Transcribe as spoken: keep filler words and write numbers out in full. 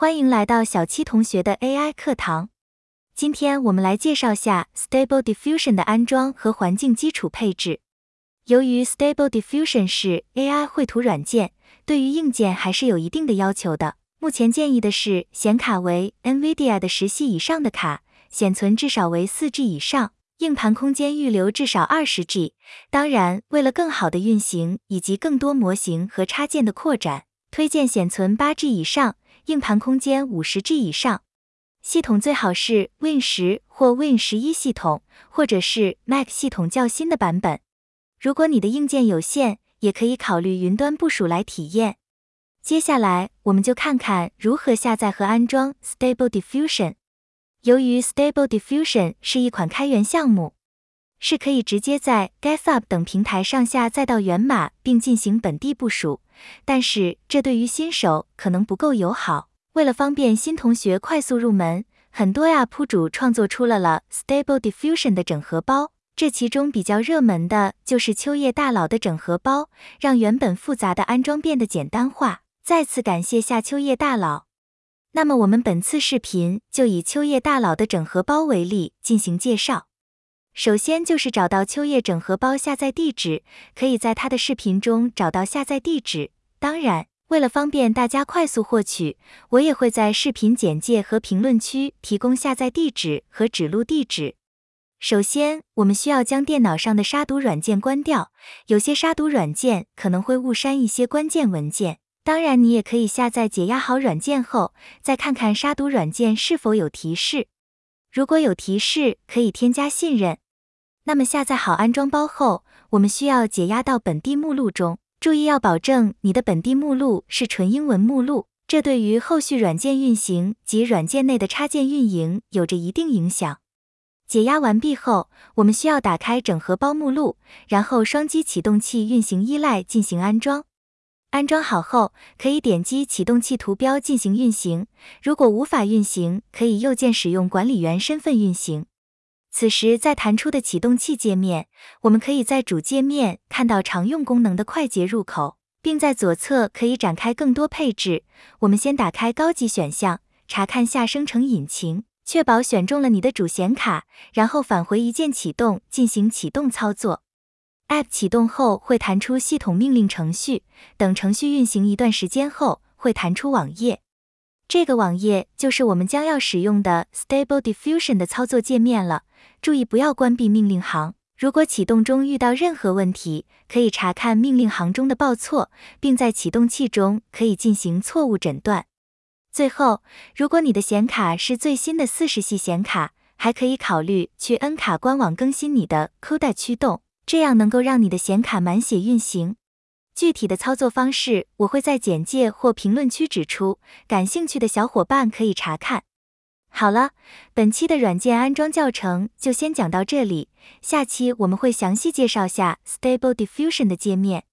欢迎来到小七同学的 A I 课堂。今天我们来介绍下 Stable Diffusion 的安装和环境基础配置。由于 Stable Diffusion 是 A I 绘图软件，对于硬件还是有一定的要求的。目前建议的是显卡为 NVIDIA 的十系以上的卡，显存至少为 四 G 以上，硬盘空间预留至少 二十 G。当然，为了更好的运行以及更多模型和插件的扩展，推荐显存 八 G 以上，硬盘空间 五十 G 以上。系统最好是 Win 十或 Win 十一系统，或者是 Mac 系统较新的版本。如果你的硬件有限，也可以考虑云端部署来体验。接下来，我们就看看如何下载和安装 Stable Diffusion。由于 Stable Diffusion 是一款开源项目，是可以直接在 GitHub 等平台上下载到源码并进行本地部署，但是这对于新手可能不够友好。为了方便新同学快速入门，很多 A P P 主创作出了了 Stable Diffusion 的整合包，这其中比较热门的就是秋叶大佬的整合包，让原本复杂的安装变得简单化。再次感谢下秋叶大佬。那么我们本次视频就以秋叶大佬的整合包为例进行介绍。首先就是找到秋叶整合包下载地址，可以在他的视频中找到下载地址。当然，为了方便大家快速获取，我也会在视频简介和评论区提供下载地址和指路地址。首先，我们需要将电脑上的杀毒软件关掉，有些杀毒软件可能会误删一些关键文件。当然，你也可以下载解压好软件后，再看看杀毒软件是否有提示。如果有提示，可以添加信任。那么下载好安装包后，我们需要解压到本地目录中。注意要保证你的本地目录是纯英文目录，这对于后续软件运行及软件内的插件运营有着一定影响。解压完毕后，我们需要打开整合包目录，然后双击启动器运行依赖进行安装。安装好后，可以点击启动器图标进行运行，如果无法运行，可以右键使用管理员身份运行。此时在弹出的启动器界面，我们可以在主界面看到常用功能的快捷入口，并在左侧可以展开更多配置。我们先打开高级选项，查看下生成引擎，确保选中了你的主显卡，然后返回一键启动进行启动操作。App 启动后会弹出系统命令程序，等程序运行一段时间后会弹出网页。这个网页就是我们将要使用的 Stable Diffusion 的操作界面了。注意不要关闭命令行，如果启动中遇到任何问题，可以查看命令行中的报错，并在启动器中可以进行错误诊断。最后，如果你的显卡是最新的四十系显卡，还可以考虑去 N 卡官网更新你的 C U D A 驱动，这样能够让你的显卡满血运行。具体的操作方式我会在简介或评论区指出，感兴趣的小伙伴可以查看。好了，本期的软件安装教程就先讲到这里，下期我们会详细介绍下 Stable Diffusion 的界面。